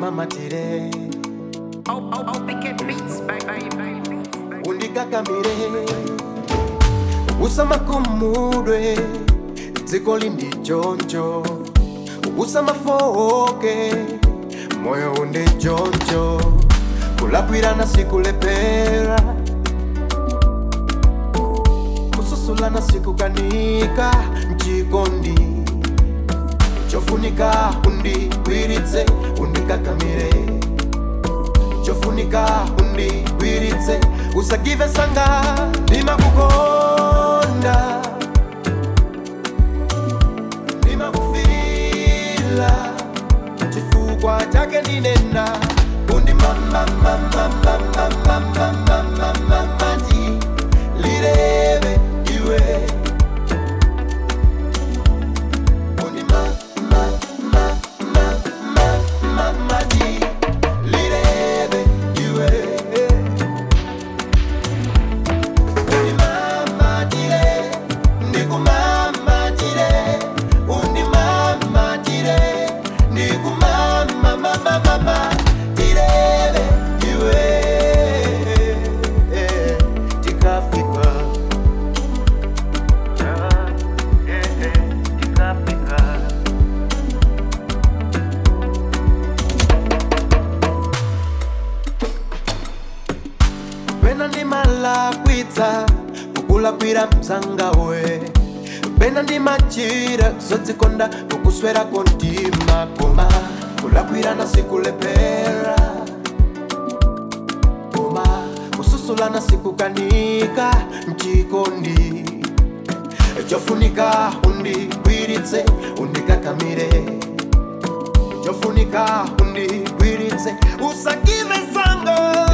mama tire undikakamire usama kumudwe dziko lindi choncho usama foke moyo unde choncho kulakwirana sikulepera kususulana sikukanika mchikondi chofunika undigwiritse undikakamire chofunika undigwiritse usagive sanga ndimakukonda ndimakufila chifukwa chake ndinena undi mama ti lireve iwe undi mama ti lireve iwe undi mama tire ndikumama tire undi mama tire ndikumama mama tireve iwe tikafika tikafika pena ndimalakwitsa kukulakwira mzangawe pena ndimachira zodzikonda kukuswera kontima koma kulakwirana sikulepera koma kususulana sikukanika mchikondi chofunika undigwiritse undikakamire chofunika undigwiritse usagive sango